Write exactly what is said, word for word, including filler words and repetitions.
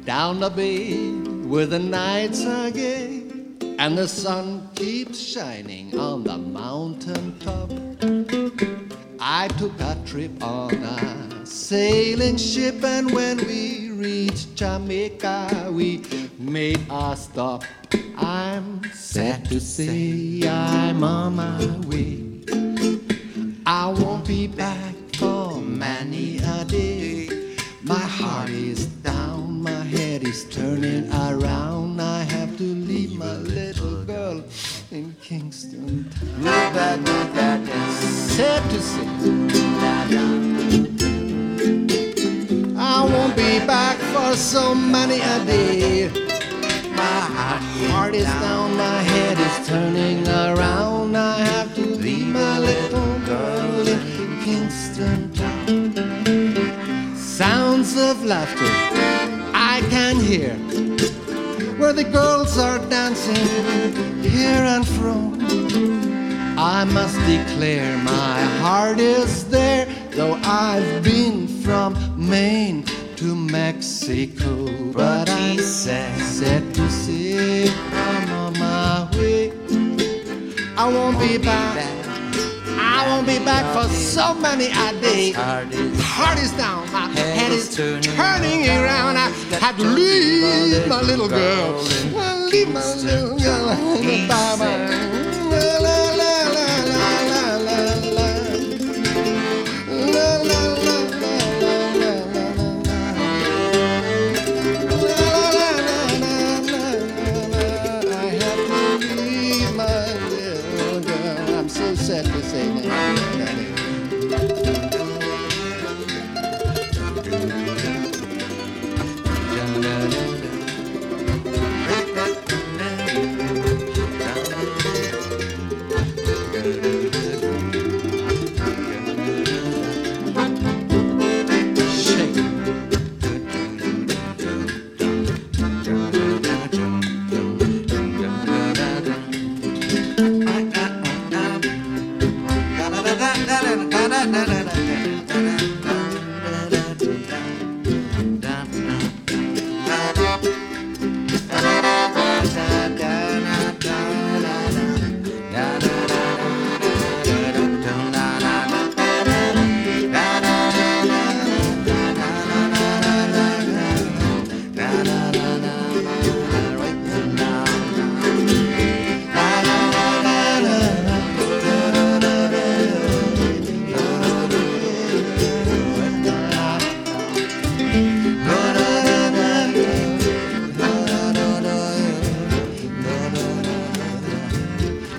down the bay where the nights are gay and the sun keeps shining on the mountain top. I took a trip on a sailing ship, and when we reached Jamaica, we made a stop. I'm sad to say I'm on my way. I won't be back for many a day. My heart is down, my head is turning around. I have to leave my little girl in Kingston town. Sad to say I won't be back for so many a day. My heart is down, my head is turning around. I have to leave my little girl in Kingston town. Sounds of laughter I can hear where the girls are dancing here and fro. I must declare my heart is there, though I've been from Maine to Mexico. But I'm sad to say I'm on my way. I won't be back, I won't be back for so many a day. Heart is down, my head is turning around. I have to leave my little girl, leave my little girl. Bye bye.